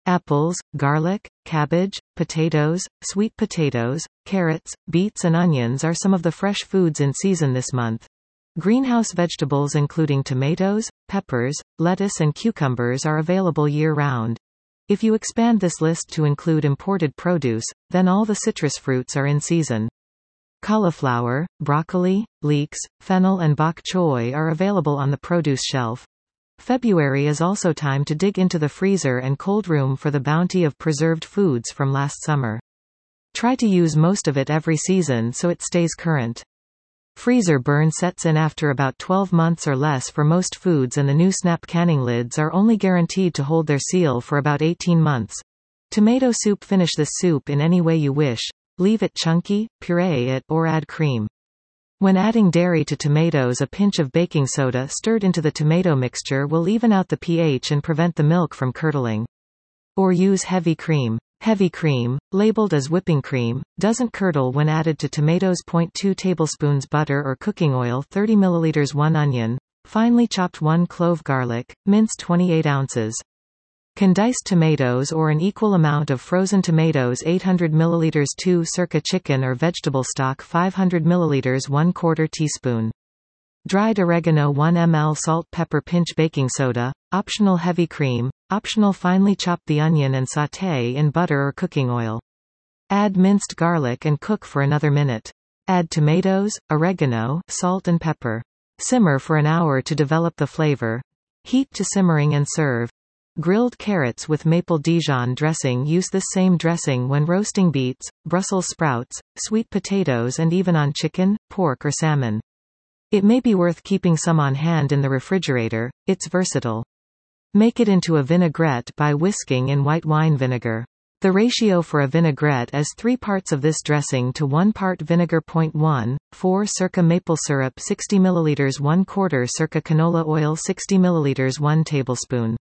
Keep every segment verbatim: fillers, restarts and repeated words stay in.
Apples, garlic, cabbage, potatoes, sweet potatoes, carrots, beets and onions are some of the fresh foods in season this month. Greenhouse vegetables including tomatoes, peppers, lettuce and cucumbers are available year-round. If you expand this list to include imported produce, then all the citrus fruits are in season. Cauliflower, broccoli, leeks, fennel and bok choy are available on the produce shelf. February is also time to dig into the freezer and cold room for the bounty of preserved foods from last summer. Try to use most of it every season so it stays current. Freezer burn sets in after about twelve months or less for most foods, and the new snap canning lids are only guaranteed to hold their seal for about eighteen months. Tomato soup. Finish this soup in any way you wish. Leave it chunky, puree it, or add cream. When adding dairy to tomatoes, a pinch of baking soda stirred into the tomato mixture will even out the pH and prevent the milk from curdling. Or use heavy cream. Heavy cream, labeled as whipping cream, doesn't curdle when added to tomatoes. zero point two tablespoons butter or cooking oil, thirty milliliters, one onion, finely chopped, one clove garlic, mince twenty-eight ounces. Condensed tomatoes or an equal amount of frozen tomatoes, eight hundred milliliters, two circa chicken or vegetable stock, five hundred milliliters, one quarter teaspoon. Dried oregano, one milliliters, salt, pepper, pinch baking soda, optional heavy cream, optional finely chop the onion and sauté in butter or cooking oil. Add minced garlic and cook for another minute. Add tomatoes, oregano, salt and pepper. Simmer for an hour to develop the flavor. Heat to simmering and serve. Grilled carrots with maple Dijon dressing. Use this same dressing when roasting beets, Brussels sprouts, sweet potatoes and even on chicken, pork or salmon. It may be worth keeping some on hand in the refrigerator, it's versatile. Make it into a vinaigrette by whisking in white wine vinegar. The ratio for a vinaigrette is three parts of this dressing to one part vinegar. zero point one four circa maple syrup, sixty milliliters, one quarter circa canola oil, sixty milliliters, one tablespoon.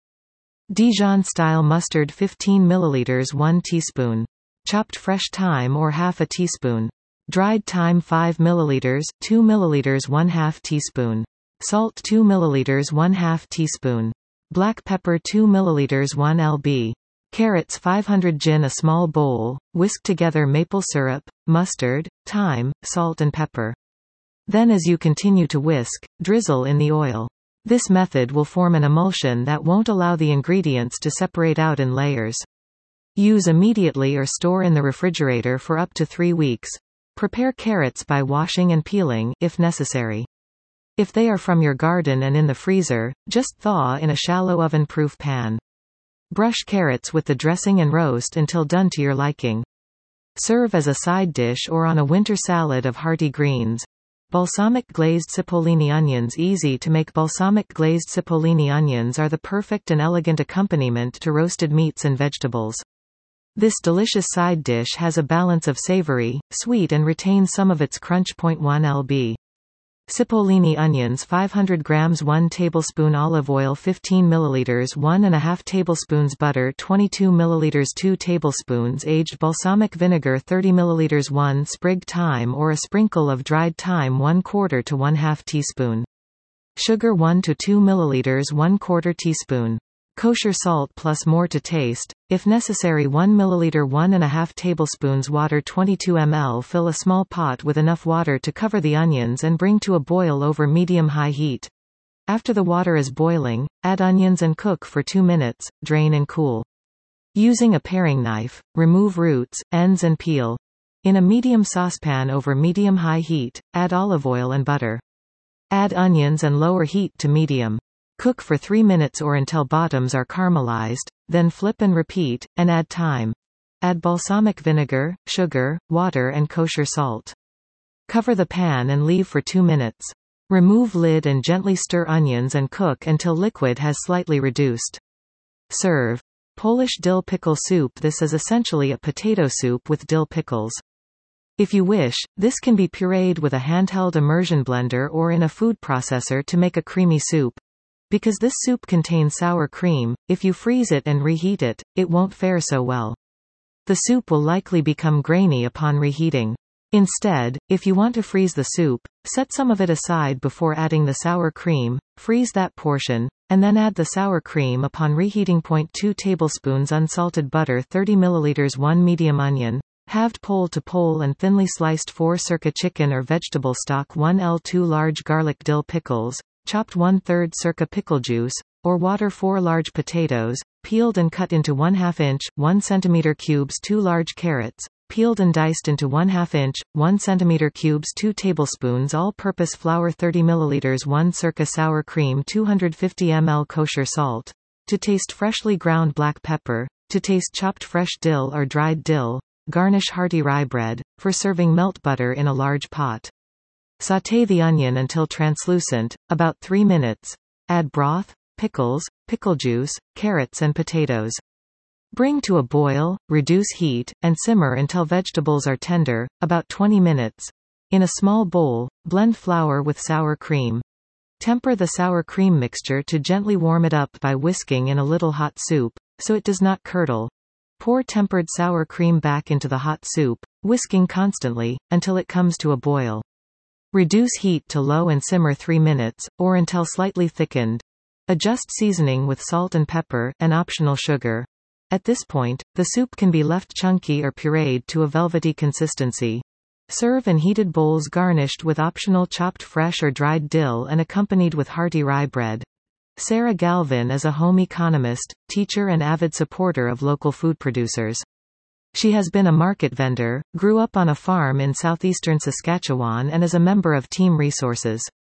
Dijon-style mustard, fifteen milliliters, one teaspoon. Chopped fresh thyme or half a teaspoon. Dried thyme, five milliliters, two milliliters, one half teaspoon. Salt, two milliliters, one half teaspoon. Black pepper, two milliliters, one lb. Carrots, five hundred. Gin, a small bowl. Whisk together maple syrup, mustard, thyme, salt and pepper. Then as you continue to whisk, drizzle in the oil. This method will form an emulsion that won't allow the ingredients to separate out in layers. Use immediately or store in the refrigerator for up to three weeks. Prepare carrots by washing and peeling, if necessary. If they are from your garden and in the freezer, just thaw in a shallow oven-proof pan. Brush carrots with the dressing and roast until done to your liking. Serve as a side dish or on a winter salad of hearty greens. Balsamic glazed cipollini onions. Easy to make balsamic glazed cipollini onions are the perfect and elegant accompaniment to roasted meats and vegetables. This delicious side dish has a balance of savory, sweet and retains some of its crunch. zero point one lb. Cipollini onions, five hundred grams, one tablespoon olive oil, fifteen milliliters, one and a half tablespoons butter, twenty-two milliliters, two tablespoons aged balsamic vinegar, thirty milliliters, one sprig thyme or a sprinkle of dried thyme, one quarter to one half teaspoon. Sugar, one to two milliliters, one quarter teaspoon. Kosher salt plus more to taste. If necessary, one milliliter, one and a half tablespoons water, twenty-two milliliters. Fill a small pot with enough water to cover the onions and bring to a boil over medium-high heat. After the water is boiling, add onions and cook for two minutes, drain and cool. Using a paring knife, remove roots, ends and peel. In a medium saucepan over medium-high heat, add olive oil and butter. Add onions and lower heat to medium. Cook for three minutes or until bottoms are caramelized, then flip and repeat, and add thyme. Add balsamic vinegar, sugar, water and kosher salt. Cover the pan and leave for two minutes. Remove lid and gently stir onions and cook until liquid has slightly reduced. Serve. Polish dill pickle soup. This is essentially a potato soup with dill pickles. If you wish, this can be pureed with a handheld immersion blender or in a food processor to make a creamy soup. Because this soup contains sour cream, if you freeze it and reheat it, it won't fare so well. The soup will likely become grainy upon reheating. Instead, if you want to freeze the soup, set some of it aside before adding the sour cream, freeze that portion, and then add the sour cream upon reheating. zero point two tablespoons unsalted butter, thirty milliliters, one medium onion, halved pole to pole and thinly sliced four circa chicken or vegetable stock, one L two large garlic dill pickles, chopped one third circa pickle juice, or water, four large potatoes, peeled and cut into one half inch, one centimeter cubes, two large carrots, peeled and diced into one half inch, one centimeter cubes, two tablespoons all-purpose flour, thirty milliliters, one circa sour cream, two hundred fifty milliliters kosher salt. To taste freshly ground black pepper. To taste chopped fresh dill or dried dill. Garnish hearty rye bread. For serving, melt butter in a large pot. Sauté the onion until translucent, about three minutes. Add broth, pickles, pickle juice, carrots and potatoes. Bring to a boil, reduce heat, and simmer until vegetables are tender, about twenty minutes. In a small bowl, blend flour with sour cream. Temper the sour cream mixture to gently warm it up by whisking in a little hot soup, so it does not curdle. Pour tempered sour cream back into the hot soup, whisking constantly, until it comes to a boil. Reduce heat to low and simmer three minutes, or until slightly thickened. Adjust seasoning with salt and pepper, and optional sugar. At this point, the soup can be left chunky or pureed to a velvety consistency. Serve in heated bowls garnished with optional chopped fresh or dried dill and accompanied with hearty rye bread. Sarah Galvin is a home economist, teacher and avid supporter of local food producers. She has been a market vendor, grew up on a farm in southeastern Saskatchewan and is a member of Team Resources.